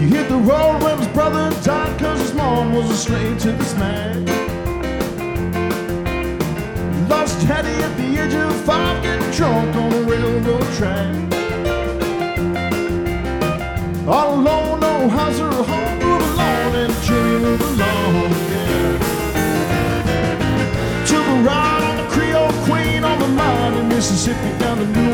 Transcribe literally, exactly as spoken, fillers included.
He hit the road when his brother died, cause his mom was a slave to this man. Lost Teddy at the age of five, getting drunk on a railroad track. All alone, no house or a home, moved along and Jimmy moved along, yeah. Took a ride on the Creole Queen on the mine in Mississippi down to New